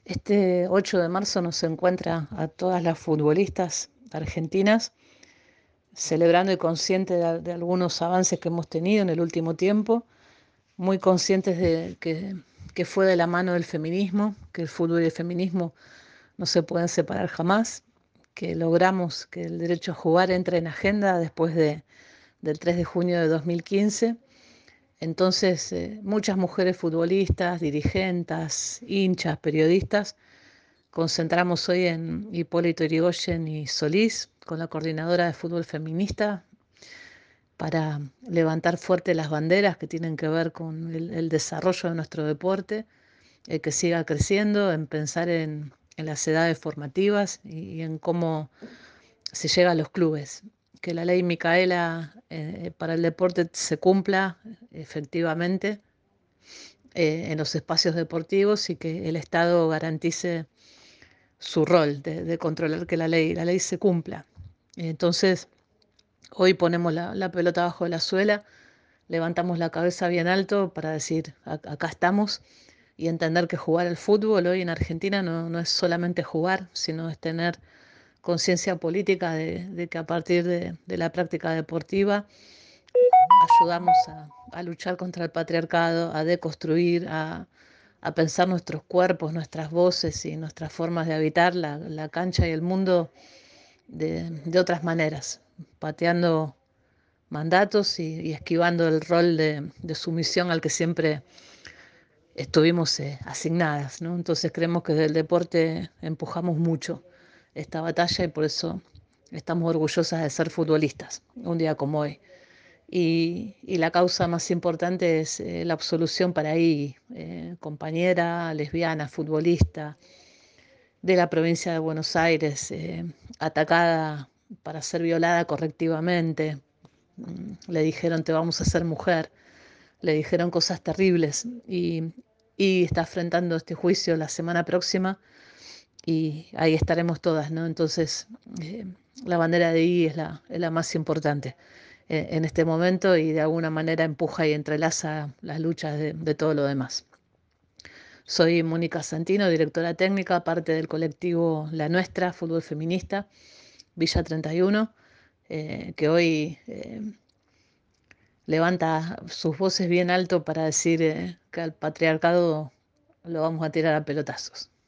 Este 8 de marzo nos encuentra a todas las futbolistas argentinas celebrando y conscientes de algunos avances que hemos tenido en el último tiempo, muy conscientes de que fue de la mano del feminismo, que el fútbol y el feminismo no se pueden separar jamás, que logramos que el derecho a jugar entre en agenda del 3 de junio de 2015. Entonces, muchas mujeres futbolistas, dirigentes, hinchas, periodistas, concentramos hoy en Hipólito Yrigoyen y Solís con la coordinadora de fútbol feminista para levantar fuerte las banderas que tienen que ver con el desarrollo de nuestro deporte, que siga creciendo, en pensar en las edades formativas y en cómo se llega a los clubes. Que la ley Micaela para el deporte se cumpla efectivamente en los espacios deportivos y que el Estado garantice su rol de controlar que la ley se cumpla. Entonces, hoy ponemos la pelota abajo de la suela, levantamos la cabeza bien alto para decir, acá estamos, y entender que jugar al fútbol hoy en Argentina no es solamente jugar, sino es tener conciencia política de que a partir de la práctica deportiva ayudamos a luchar contra el patriarcado, a deconstruir, a pensar nuestros cuerpos, nuestras voces y nuestras formas de habitar la cancha y el mundo de otras maneras, pateando mandatos y esquivando el rol de sumisión al que siempre estuvimos asignadas, ¿no? Entonces creemos que desde el deporte empujamos mucho esta batalla y por eso estamos orgullosas de ser futbolistas, un día como hoy. Y la causa más importante es la absolución para ahí, compañera lesbiana, futbolista de la provincia de Buenos Aires, atacada para ser violada correctivamente. Le dijeron te vamos a hacer mujer, le dijeron cosas terribles y está enfrentando este juicio la semana próxima y ahí estaremos todas, ¿no? Entonces, eh, la bandera de I es la más importante en este momento y de alguna manera empuja y entrelaza las luchas de todo lo demás. Soy Mónica Santino, directora técnica, parte del colectivo La Nuestra, Fútbol Feminista, Villa 31, que hoy levanta sus voces bien alto para decir que al patriarcado lo vamos a tirar a pelotazos.